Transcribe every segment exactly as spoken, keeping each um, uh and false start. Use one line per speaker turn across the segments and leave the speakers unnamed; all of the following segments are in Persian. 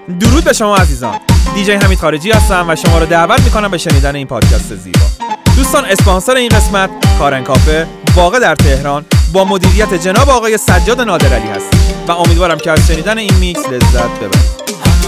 درود به شما عزیزان. دیجی حمید خارجی هستم و شما رو دعوت میکنم به شنیدن این پادکست زیبا. دوستان، اسپانسر این قسمت کارن کافه واقع در تهران با مدیریت جناب آقای سجاد نادرعلی هست و امیدوارم که از شنیدن این میکس لذت ببرید.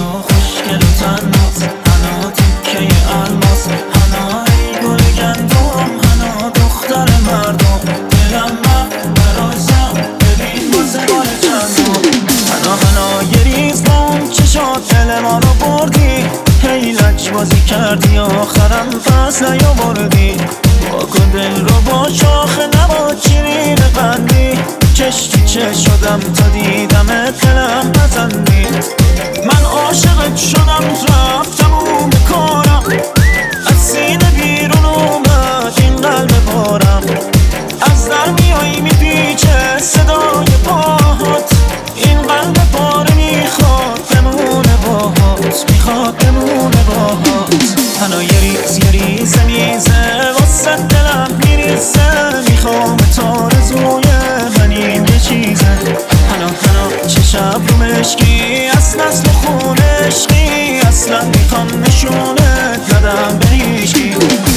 دل ما رو بردی، هی لج بازی کردی، آخرم پس نیاوردی. واکن دل رو با شاخ نبا چیرین قندی، چش تو چش شدم تا دیدم دلم نزندی. من عاشقت شدم رفتم اون کارم، از سینه بیرون اومد این قلب بارم. از در میایی میپیچه صدای پاهات، این قلب پاره میخواد بمونه باهات، میخواد بمونه باهات. تنها یه ریز یه ریزه میزه واسه دلم میریزه، میخوام تا رزوی منیم یه چیزه. تنها تنها چه شب رو مشکی، از نسل خون عشقی، اصلا میخوام نشونت ندم به هیچکی.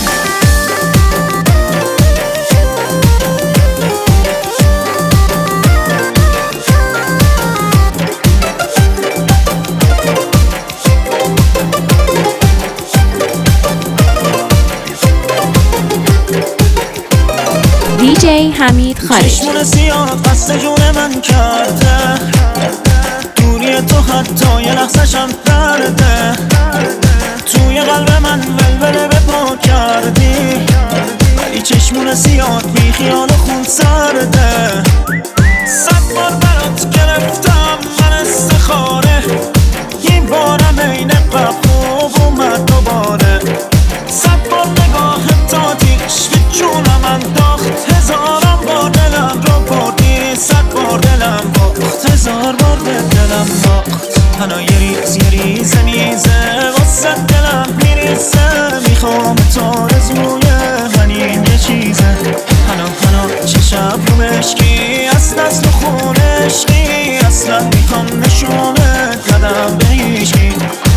دیجی حمید خارجی.
چشمون سیاه قصد جون من کرده، دوری تو حتی یه لحظه‌شم درده. توی قلب من ولوله به پا کردی، ولی چشمون سیاه بی خیال خون سرده. صد بار برات گرفتم من استخاره، این بارم این قبوب اومد دوباره. صد بار نگاه تاتیش به جونم انداخت، هزارم بار دلم رو بردی، صد بار دلم باخت، هزار بار به دلم باخت. تنها یه ریز یه ریزه میزه واسه دلم میریزه، میخوام تا رزوی منیم یه چیزه. تنها تنها چه شب رو مشکی، از نسل خون عشقی، اصلا میخوام نشونت ندم به هیچکی.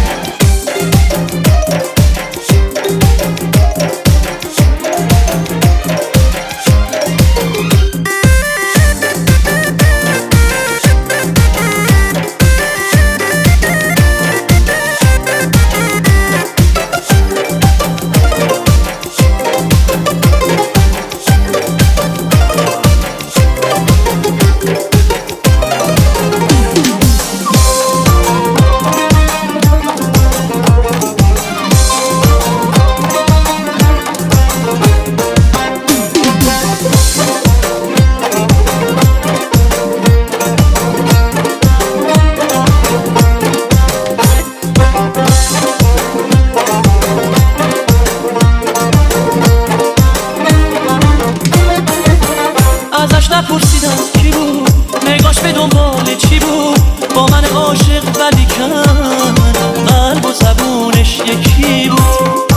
نپرسیدم کی بود، نگاش به دنبال چی بود، با من عاشق ولی کن قلب و زبونش یکی بود.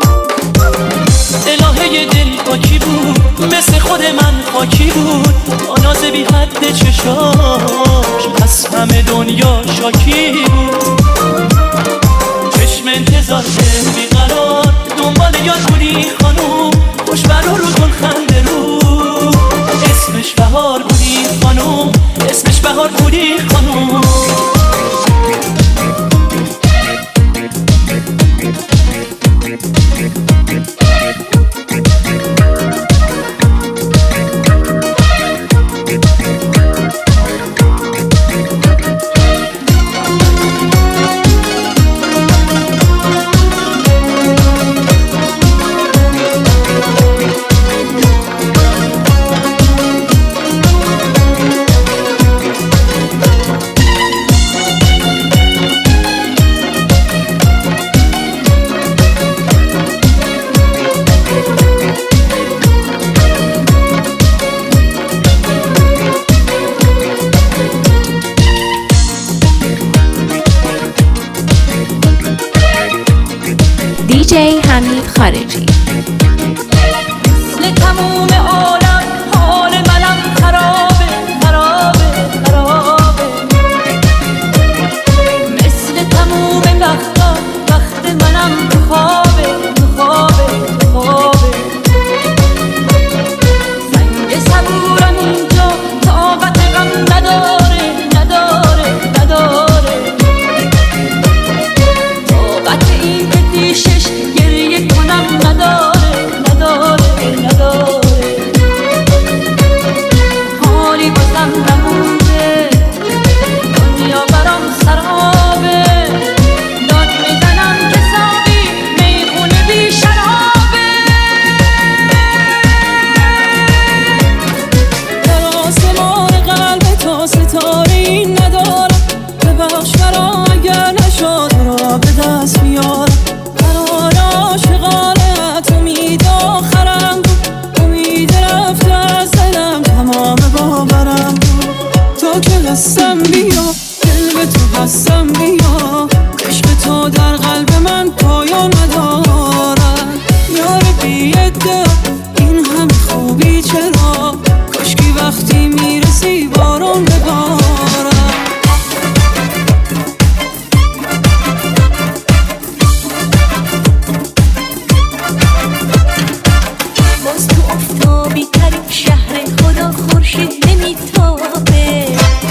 الهه دل با کی بود، مثل خود من خاکی بود، با ناز بی حد چشاش از همه دنیا شاکی بود. چشم انتظار بیقرار دنبال یاد بودی خانوم، خوش برا رو گل خنده رو، اسمش بهار بودی خانوم، اسمش بهار بودی خانوم.
دیجی حمید خارجی.
مثل تموم عالم حال منم خرابه خرابه خرابه، مثل تموم
دستم بیا، عشق تو در قلب من پایان ندارد. یار بی‌ادعا این همه خوبی چرا؟ کاشکی وقتی میرسی باران ببارد.
باز تو آفتابی ترین شهر خدا خورشید نمیتابه.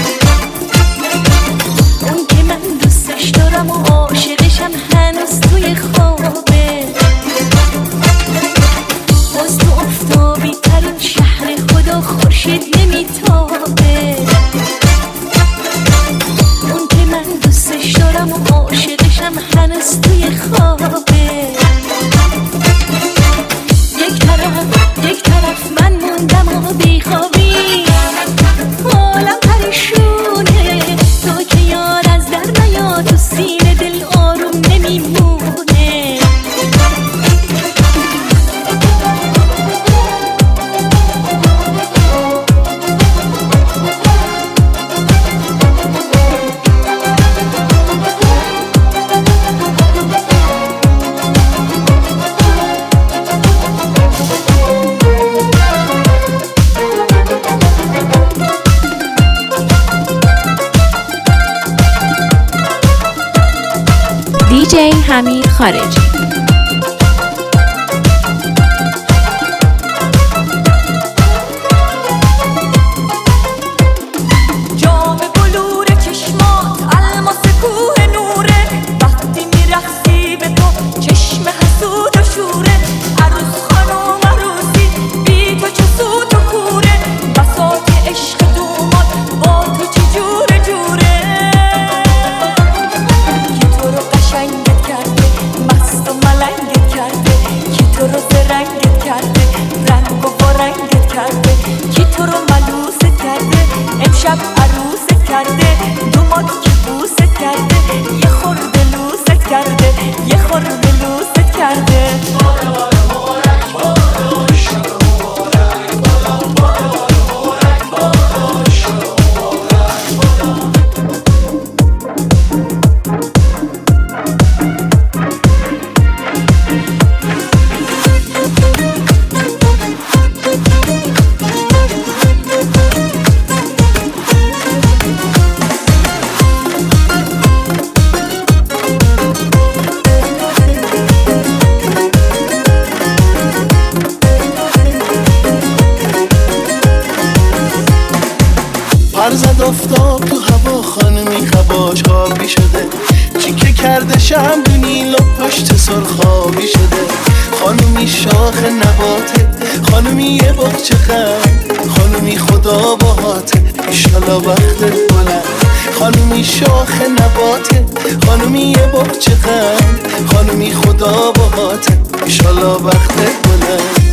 اون که من دوستش دارم و عاشقشم هنوز توی خوابه. باز تو آفتابی ترین شهر خدا خورشید نمیتابه. اون که من دوستش دارم و عاشقشم هنوز توی خوابه. یک طرف یک طرف من موندم و بیخوابی، حالم پریشونه. تو که یار از در نیا، تو سینه دل آروم نمیمونه.
دیجی حمید خارجی.
جام بلور چشمات الماس کوه نوره. وقتی میرقصی به تو چشم حسود و شوره. عروس خانم عروسی بی تو چه سود و کوره. بساط عشق دومات با تو چه جوره جوره. کی تو رو قشنگت کرده، مست و ملنگت کرده. کی تو رو زرنگت کرده، رنگ و بارنگت کرده. کی تو رو ملوست کرده، امشب عروست کرده. دومات کی بوست کرده، یه خورده لوست کرده. یه خورده لوست کرده.
پرزد آفتاب تو هوا، خانمی خباش خوابی شده. چیکه کرده شمدونی لب پشت سرخابی شده. خانمی شاخ نباته، خانمی یه باغچه قند. خانمی خدا باهاته، ایشالا وقتت بلند. خانمی شاخ نباته، خانمی یه باغچه قند. خانمی خدا باهاته، ایشالا وقتت بلند.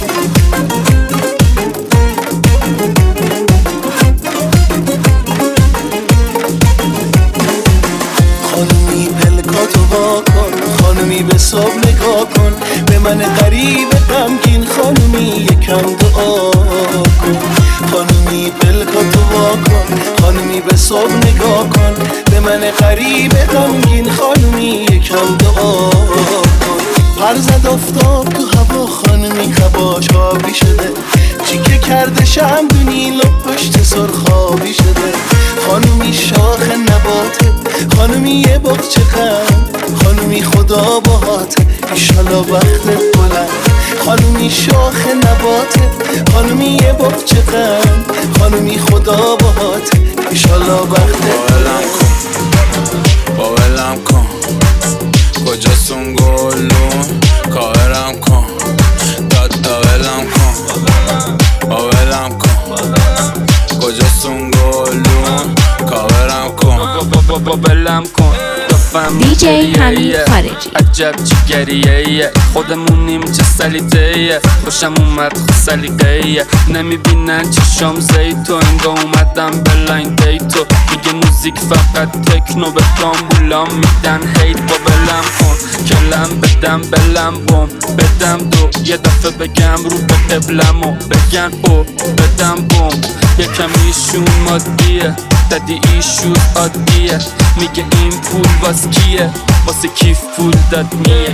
خانمی پلکاتو وا کن، خانمی به صبح نگاه کن. به من غریب غمگین خانمی یکم دعا کن. خانمی پلکاتو وا کن، خانمی به صبح نگاه کن. به من غریب غمگین خانمی یکم دعا کن. پرزد آفتاب تو هوا، خانمی خباش خوابی شده. چیکه کرده شمدونی لب پشت سرخابی شده. خانمی شاخ نباته، خانمی یه باغچه قند. خانمی خدا باهاته، ایشالا وقتت بلند. خانمی شاخ نباته، خانمی یه باغچه قند. خانمی خدا باهاته، ایشالا وقتت بلند.
باولم کن کجاستون گلون، کاورم کن دادا ولم کن. باولم کن کجاستون گلون، کاورم کن باولم کن.
دیجی حمید خارجی.
عجب جگریه، خودمونیم چه سلیتهیه. خوشم اومد خود سلیقهیه، نمیبینن چشام زیتو. انگاه اومدم بلاین دیتو. میگه موزیک فقط تکنو، به تامبولا میدن هیت. با بلم کن کلم بدم بلم بوم بدم دو. یه دفعه بگم رو به قبلمو بگن او بدم بوم. یه کمیشون مادیه، دادی ایشون عادیه، میگه این پول واس کیه، واسه کیف پول داد میه.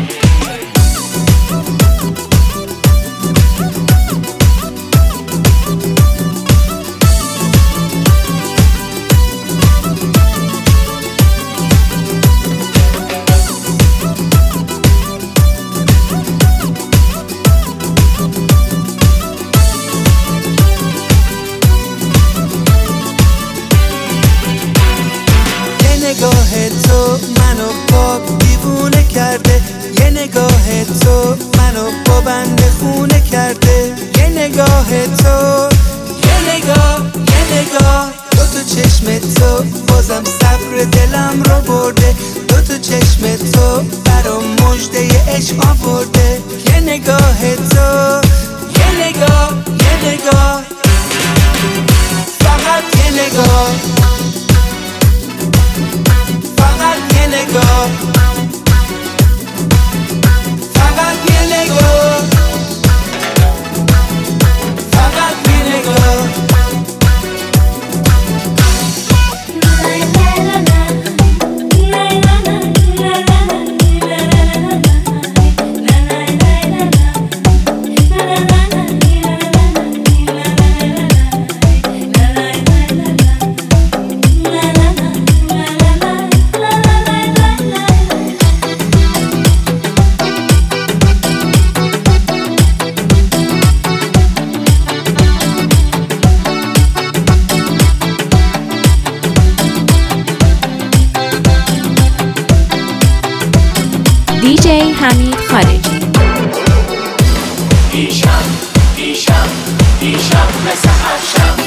نگاه تو منو با دیوونه کرده، یه نگاه تو منو با بنده خونه کرده، یه نگاه تو، یه نگاه، یه نگاه، دو تو چشم تو بازم صبر دلم رو برده، دو تو چشم تو برام مژده عشق آورده، یه نگاه تو، یه نگاه، یه نگاه، فقط یه نگاه، فقط یه نگاه، فقط یه نگاه، فقط یه نگاه.
دیجی حمید خارجی.
دیشب دیشب دیشب مثل هر شب،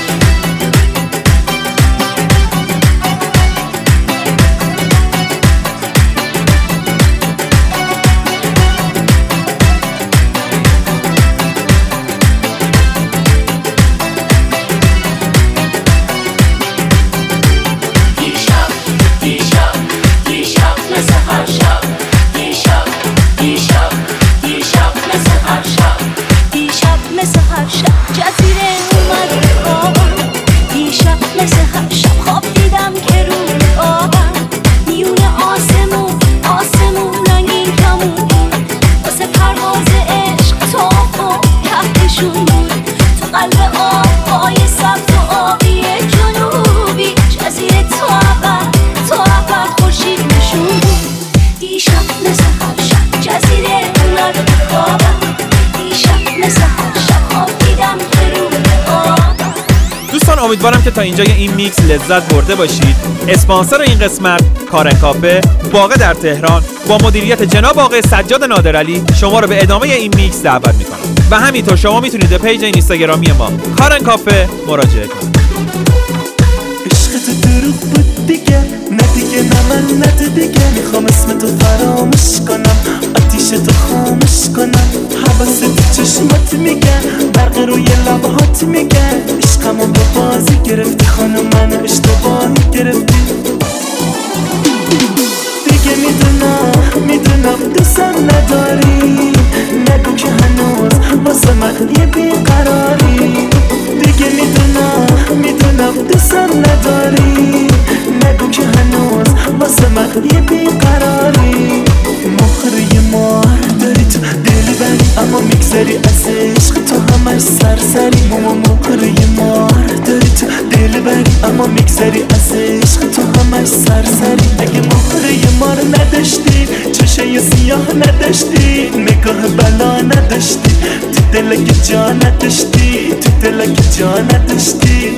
دیشب دیشب دیشب مثل هر شب، دیشب دیشب دیشب مثل هر شب،
دیشب مثل هر شب جزیره اومد خوابم، دیشب مثل هر شب خواب دیدم که روی آبم، میونه آسمون آسمون رنگین کمون بود، واسه پرواز عشق تاف و کهکشون بود، تو قلب آبهای سبز و آبی جنوبی، جزیره تو ابد تو ابد خورشید نشون بود، دیشب مثل هر شب جزیره اومد خوابم، دیشب مثل هر شب خواب دیدم که روی آبم.
دوستان امیدوارم که تا اینجای این میکس لذت برده باشید. اسپانسر این قسمت کارن کافه باغ در تهران با مدیریت جناب آقای سجاد نادرعلی شما رو به ادامه این میکس دعوت میکنم و همینطور شما میتونید به پیج اینستاگرامی ما کارن کافه مراجعه کنید.
عشق تو دروغ بود دیگه، نه دیگه نه من نه دیگه، میخوام اسم تو فراموش کنم، آتیش تو خاموش کنم، حواست تو چشمات میگن، برق روی لبهات میگن، عشقمو با بازی گرفتی خانم، منو اشتباهی گرفتی، دیگه میدونم میدونم دوستم نداری، نگو که هنوز واسه من یه بیقراری، دیگه میدونم میدونم دوستم نداری، نگو که هنوز واسه من یه بیقراری، مهره مار داری تو دلی بری اما میگذری از عشق تو همش سرسری، ماما مهره مار داری تو دلی بری اما میگذری از عشق تو همش سرسری، اگه مهره مار نداشتی چشه سیاه نداشتی، نگاه بلا نداشتی، تو دلک جا نداشتی، تو دلک جا نداشتی.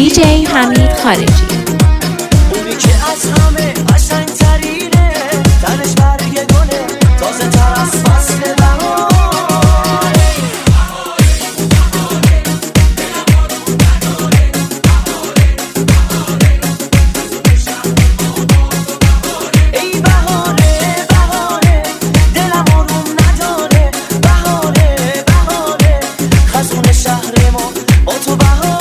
دیجی حمید خارجی.
اونی که از همه قشنگ ترینه، تنش برگ گله تازه تر از فصل بهاره. ای بهاره بهاره دلم آروم نداره، بهاره بهاره خزون شهر ما با تو بهاره.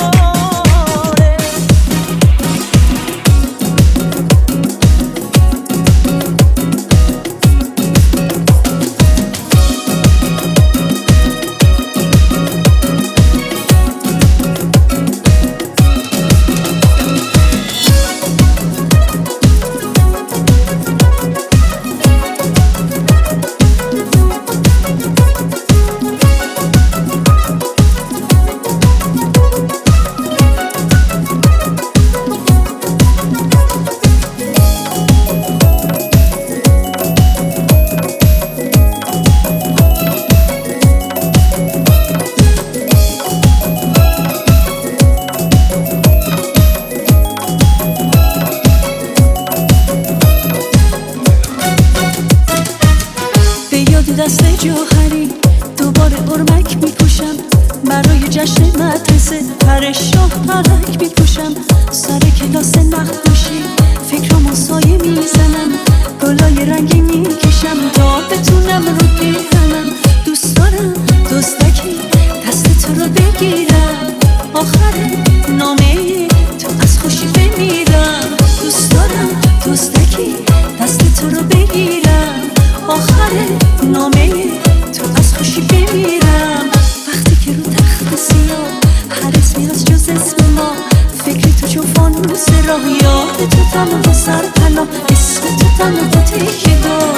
دست جوهری دوباره ارمک میپوشم، برای جشن مدرسه پر شاه پرک میپوشم، سر کلاس نقاشی فکرامو سایه میزنم، گلای رنگی میکشم تا بتونم رو پیرنم. دوست دارم دوستکی دست تو رو بگیرم، آخر نامه تو از خوشی بمیرم. دوست دارم دوستکی دست تو رو بگیرم، آخر نامه تو از خوشی بمیرم. وقتی که رو تخت سیاه هر اسمی از جز اسم ما، فکر تو چون فانوس راه، یاد تو تنها سر پناه، اسم تو تنها تکیه دار.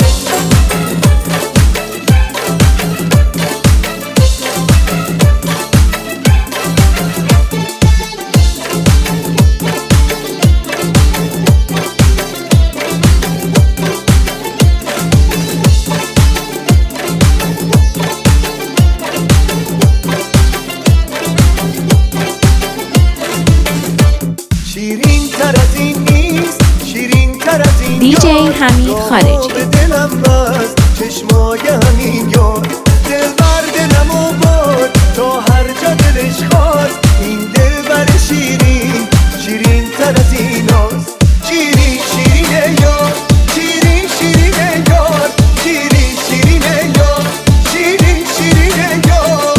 دیجی حمید خارجی.
به دلم بست چشمای همین یار، دل بر دلمو برد تا هر جا دلش خواست. این دل بر شیرین شیرین تر از ایناست، شیرین شیرین یار، شیرین شیرین یار، شیرین شیرین یار، شیرین شیرین یار.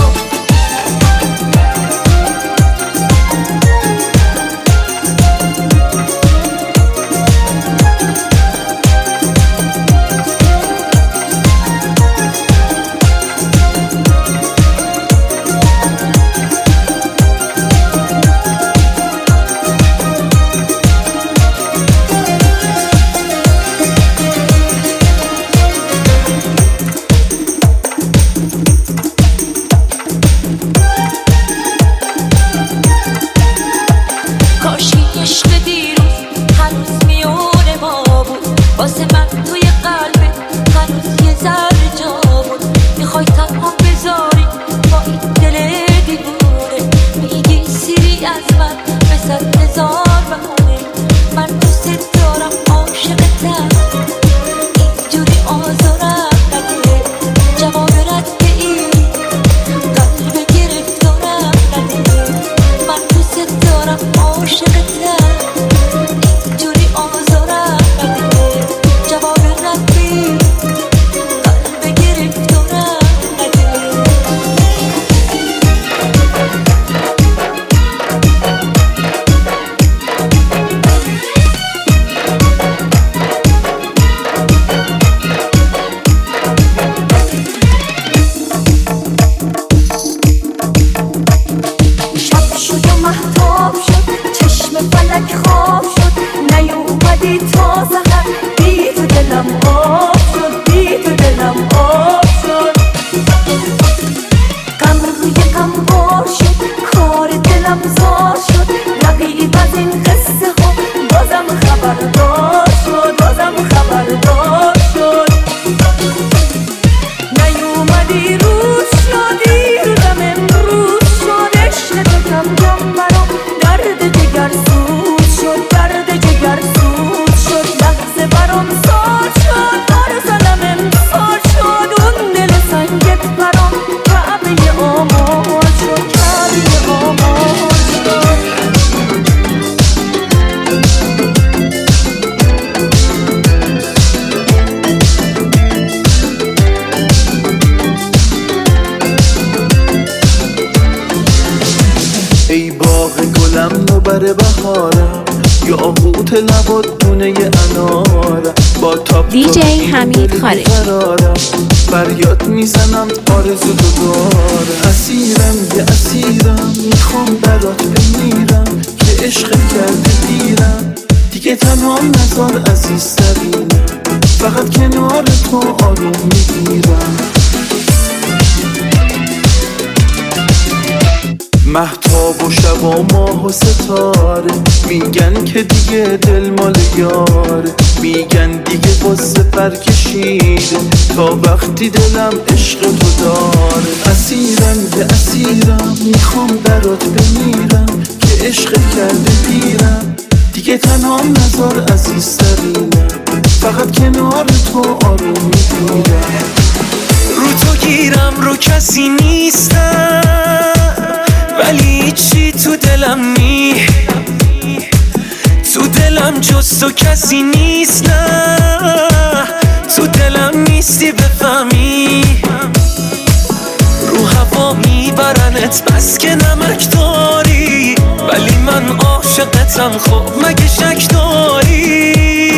امن و بر بهارم یا آهوت لبات دونه انارم با تاپ
دی جی حمید خارجی
فریاد میزنم آرزو تو دارم. اسیرم یه اسیرم میخوام برات بمیرم که عشق کرده دیرم دیگه تنها نزار عزیز ترینم فقط کنار تو آروم میگیرم. مهتاب و شب و ماه و ستاره میگن که دیگه دل مال یاره میگن دیگه واسه پر کشیده تا وقتی دلم عشق تو داره. اسیرم یه اسیرم میخوام برات بمیرم که عشق کرده دیرم دیگه تنها نزار عزیز ترینم فقط کنار تو آروم میگیرم.
رو تو گیرم رو کسی نیستم ولی چی تو دلم نی تو دلم جز تو کسی نیست نه تو دلم نیستی بفهمی رو هوا میبرنت بس که نمک داری ولی من عاشقتم خب مگه شک داری.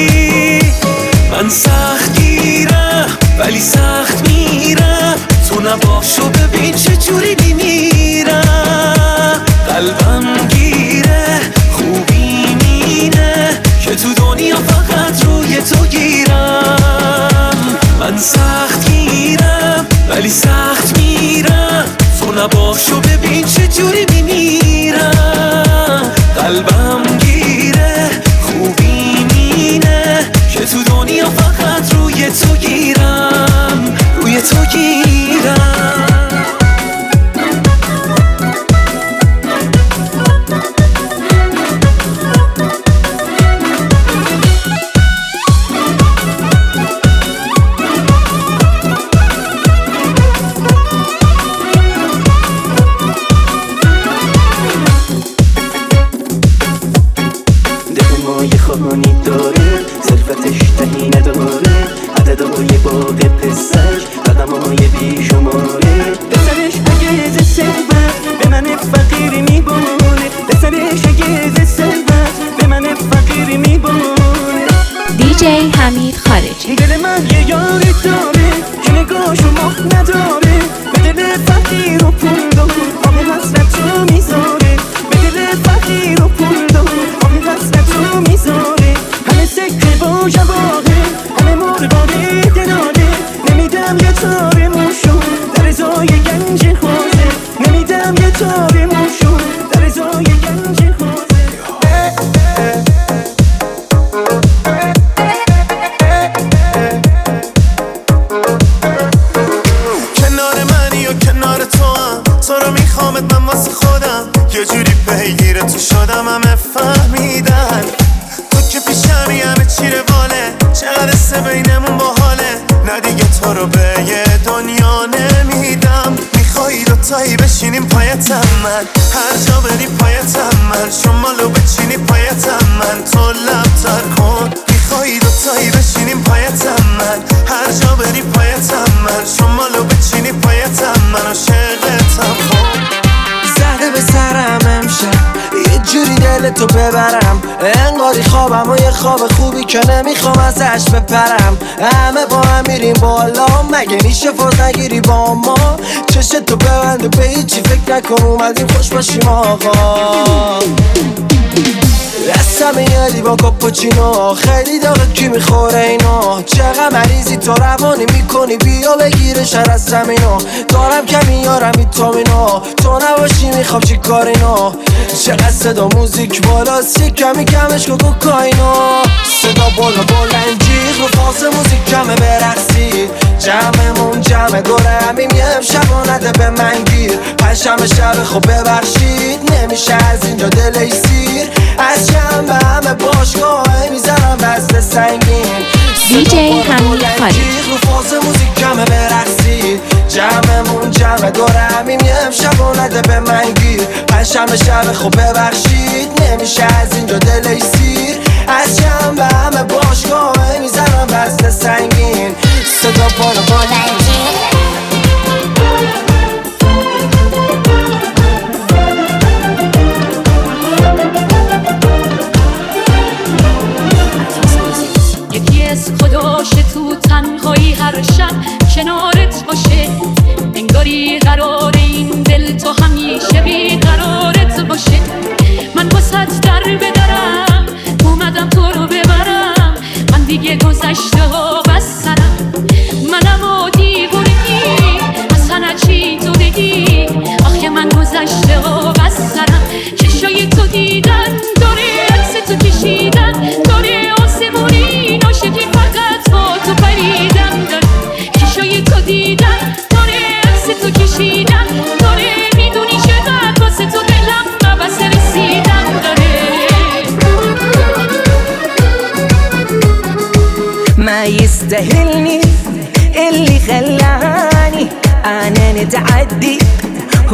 من سخت گیرم ولی سخت میرم تو نباشو ببین چجوری میمیرم. قلبم گیره خوبی مینه که تو دنیا فقط روی تو گیرم. من سخت گیرم ولی سخت میرم تو نباشو ببین چجوری میمیرم. قلبم گیره خوبی مینه که تو دنیا فقط روی تو گیرم روی تو گیرم. خانی داره صرفتش تهی نداره عددهای باغ پسش قدمهای بی شماره بسرش اگه ز ثروت به من فقیر میبونه بسرش اگه ز ثروت به من فقیر میبونه.
دی جی حمید خارجی
دل من یه یاری داره که نگاهشو مخ نداره به دل فقیر و پول دار آب حسرت رو میذاره به دل فقیر و پول دار آب حسرت رو میذاره. همه سکه با جواهه همه مرغابه دلاله نمیدم یه تاره موشو در ازای گنج خوازه نمیدم یه تاره موشو در ازای گنج خوازه.
کنار منی و کنار تو هم تو رو میخوامت من واسه خودم یه جوری پیگیر تو شدم همه فهمیدن تو که پیشمی همه چی رواله چقدر سه بینمون باحاله نه دیگه تو رو به یه دنیا نمیدم. میخوایی دوتایی بشینیم پایتم من هر جا بری پایتم من شمالو بچینی پایتم من تو لبتر کن. میخوایی دوتایی بشینیم پایتم من هر جا بری پایتم من شمالو بچینی پایتم من عاشقتم خون.
زده به سرم امشب یه جوری دلتو ببرم انگاری خوابم و یه خواب خوبی که نمیخوام ازش بپرم. همه با هم میریم بالا مگه میشه فوت نگیری با ما چشتو ببند و به هیچی فکر نکن اومدیم خوش باشیم آقا. دستم یادی با کاپوچینو خیلی داغت کی میخوره اینو چقدر مریضی تو روانی میکنی بیا بگیرش از زمینو دارم کمی یارم ایتامینو تو نباشی میخوام چی کار اینو چقدر صدا موزیک بالا سی کمی کمش که کوکاینو صدا بالا بلنجی رو فاز موزیک کمه برقصید جمعمون جمع دوره همیم یه امشب نده به من گیر پنجشنبه شب خب ببخشید نمیشه از اینجا دلی سیر از جنبه همه باشگاه میزنم بسته سنگین
دی جی حمید خارجی
رو فاز موزیک کمه برقصید جمعمون جمع دوره همیم یه امشب نده به من گیر پنجشنبه شب خب ببخشید نمیشه از اینجا دلی سیر از جنبه همه باشگاه میزنم بسته سنگین صدا بالا بلندی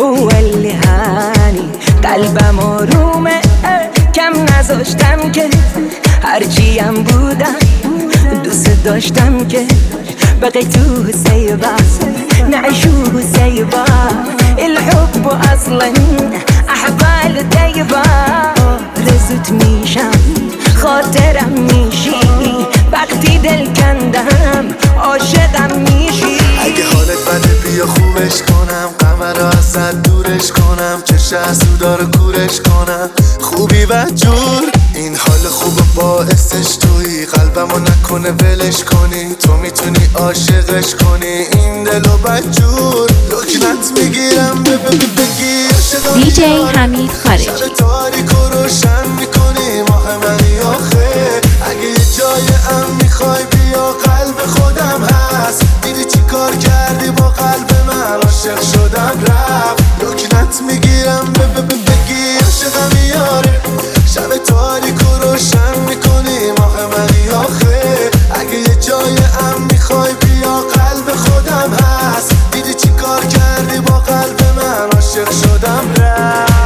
هو اللي هانی قلبم آرومه کم نذاشتم که هرچیم بودم دوست داشتم که بقي سيبا نعيشوه سيبا الحب اصلا احوال دايبا رزت میشم خاطرم میشی وقتی دل کندم عاشقم میشی
اگه حالت بده بیا خوبش کنم قمر رو ازت دورش کنم چش حسودا رو کورش کنم خوبی و جور این حال خوب باعثش تویی قلبمو نکنه ولش کنی تو میتونی عاشقش کنی این دلو بدجور لکنت میگیرم بگی
دی جی حمید خارجی
شب تاریک و روشن میکنی ماه منی آخه اگه یه جای ام میخوای بیا قلب خودم هست دیدی چی کار کردی با قلب من عاشق شدم رفت لکنت میگیرم بگی عاشقم یاره شب تاریک و روشن میکنی ماه منی آخه اگه یه جای ام میخوای بیا قلب خودم هست دیدی چی کار کردی با قلب من عاشق شدم رفت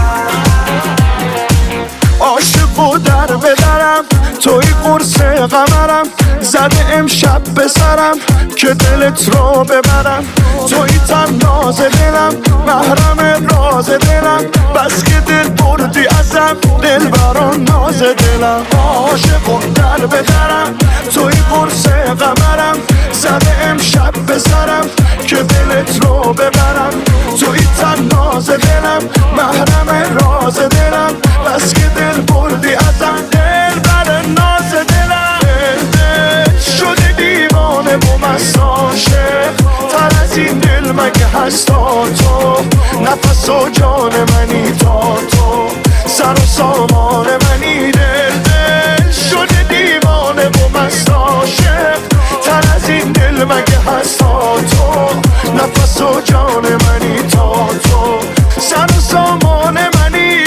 عاشق و در بدرم توی قرص قمرم زده امشب به سرم که دلت رو ببرم توی تناز دلم محرم راز دلم بس که دل بردی ازم دل بران ناز دلم عاشق و در بدرم توی قرص قمرم زده امشب به سرم که دلت رو ببرم توی تناز دلم محرم راز دلم بس که دل بردی ازم دل بران ناز دلم دل شده دیوانه و مست عاشق تر از این دل مگه هستا تو نفس و جان منی تا تو سر و سامان منی دل دل شده دیوانه و مست عاشق تر از این دل مگه هستا تو نفس و جان منی تا تو سر و سامان منی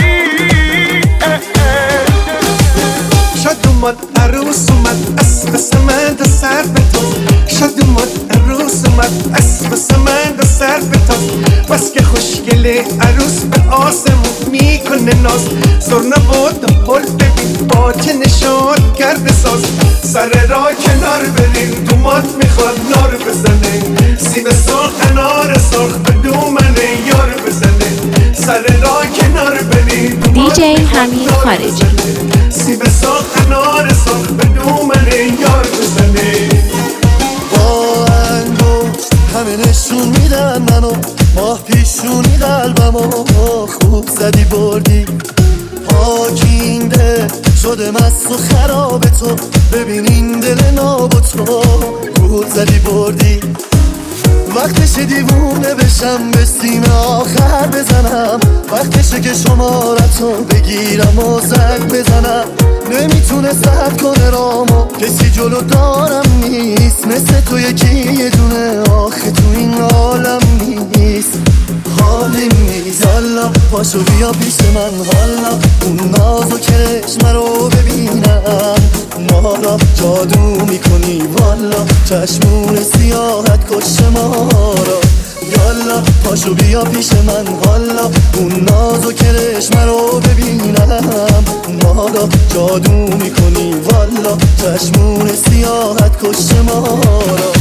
شد اومد عروس اومد اسب سمند سر به تو شد اومد عروس اومد اسب سمند سر به تو بس که خوشگله عروس به آسمون میکنه ناز زر نبود و پل ببین با که نشاد کرده ساز سر را کنار بریم دومات میخواد نار بزنه سیب سرخ انار سرخ به دومنه یار بزنه سر را کنار بریم
دی جی حمید خارجی
سیب سرخ انار سرخ به دومنه یار بزنه با انگشت همه نشون میدن منو ماه پیشونی قلبمو خوب زدی بردی پاکینده شده مست و خراب تو ببین این دل ناب تو خوب زدی بردی وقتشه دیوونه بشم به سیم آخر بزنم وقتشه که شمارتو بگیرم و زنگ بزنم نمیتونه سرد کنه رامو کسی جلو دارم نیست مثل تو یکی یه دونه آخه تو این عالم نیست حالی نیست حالا پاشو بیا پیش من حالا اون ناز و کرشم رو ببینم ما را جادو میکنی والا چشمون سیاحت کش ما را یالا پاشو بیا پیش من حالا اون ناز و کرشم رو ببینم ما را جادو میکنی والا چشمون سیاحت کش ما را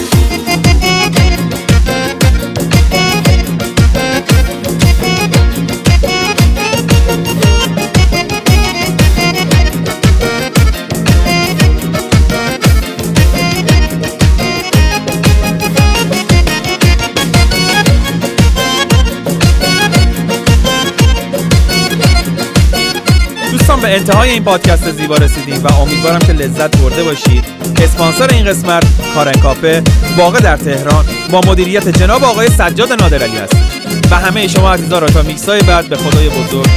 به انتهای این پادکست زیبا رسیدیم و امیدوارم که لذت برده باشید. اسپانسر این قسمت کارن کافه واقع در تهران با مدیریت جناب آقای سجاد نادرعلی است و همه شما عزیزان را تا میکس های بعد به خدای بزرگ.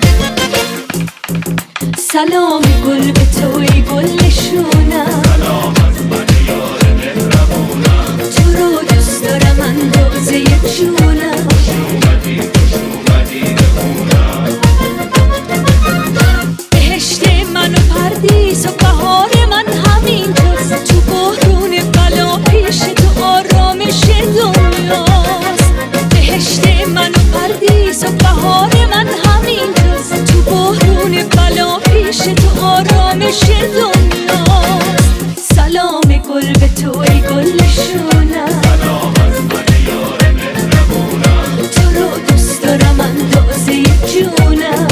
سلام گل به توی گل نشونم سلام از من یار مهربونم تو رو دوست دارم اندازه جونم خوش اومدی خوش اومدی بمونم بهشت من و پردیس و بهار من همین توست تو بحرون بلا پیش تو آرامش دنیاست بهشت من و پاییز و بهار من همینجاست، تو بحرون بلا پیش تو آرامش دنیاست. سلام گل به تو ای گل شونم، سلام از من یار مهربونم، تو رو دوست دارم اندازه جونم.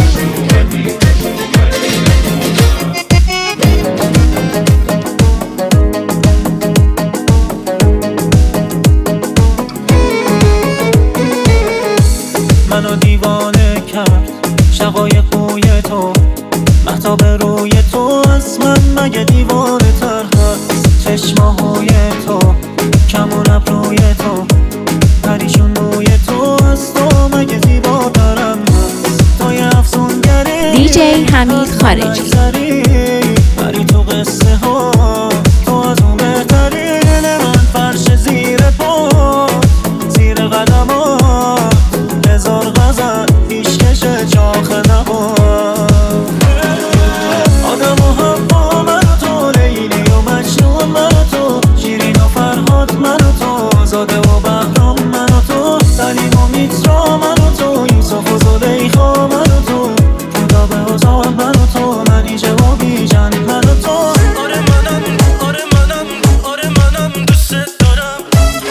منو دیوانه کرد شقای خوی تو، مهتاب روی تو از من مگه دیوانه تر هست. چشماهای تو، کمون ابروی تو، پریشون روی تو از تو مگه زیباترم هست. تو یه افسونگری
دیجی حمید خارجی،
پری تو قصه ها، تو از اون بهتری. من فرش زیر پا، زیر قدمات هزار غزل پیشکش چاخ نباد. آدم و حوا من و تو، لیلی و مجنون من و تو، شیرین و فرهاد من و تو، زاده و بهرام من و تو، سلیم و میترا من و تو، یوسف و زلیخا من و تو، خدا به ازار من و تو، منیژه و بیژن من و تو. آره منم، آره منم، آره منم دوست دارم.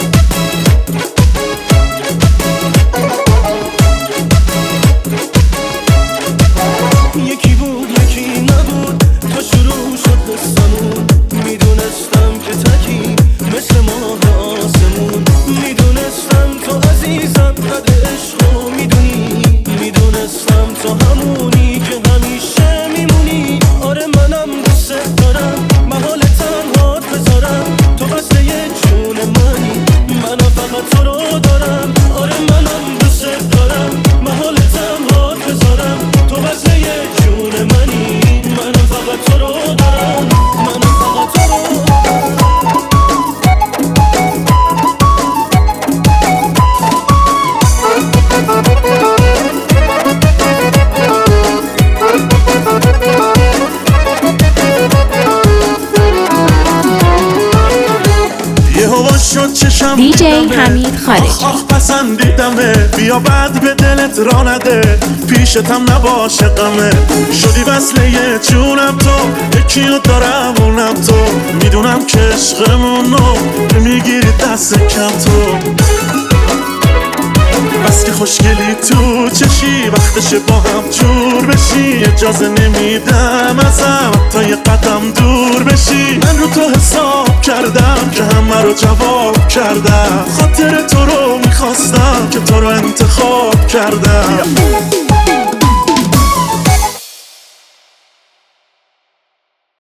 یکی بود یکی نبود، تا شروع شد قصه‌مون. میدونستم که تکی مثل ماه آسمون، میدونستم تو عزیزم قد عشقو میدونی، میدونستم تو همونی که همیشه میمونی. آره منم دوست دارم، محال تنهات بذارم، تو قصد یه جون منی، منم فقط تو رو دارم. آره منم دوست دارم، محال تنهات بذارم، تو قصد یه جون منی، منم فقط تو رو دارم، منم فقط تو رو دارم. شد چشم
دیجی حمید خارجی.
آخ پسندیدمه، بیا بعد به دلت را نده، پیشتم نباشه غمه. شدی وصله یه جونم تو، یکیو دارم اونم تو، میدونم که عشقمونو میگیری دست کم تو. بس که خوشگلی تو چشی، وقتشه با هم جور بشی، اجازه نمیدم ازم تا یه قدم دور بشی. من رو تو حساب کردم که همه رو جواب کردم، خاطر تو رو میخواستم که تو رو انتخاب کردم.